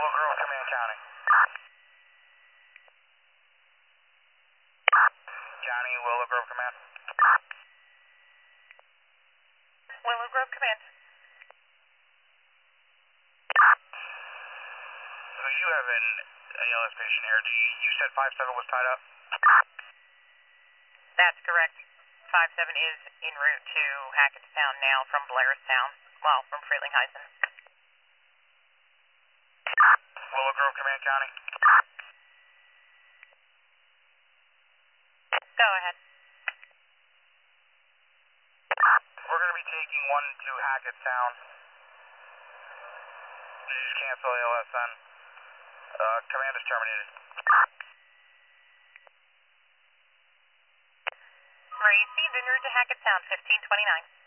Willow Grove, Command County. Johnny, Willow Grove Command. Willow Grove Command. So you have an ALS patient here. You said 5-7 was tied up? That's correct. 5-7 is en route to Hackettstown now from Blairstown. Well, from Frelinghuysen. Willow Grove, Command County. Go ahead. We're going to be taking 1 to Hackettstown. Did you just cancel ALS then? Command is terminated. Received en route to Hackettstown, 1529.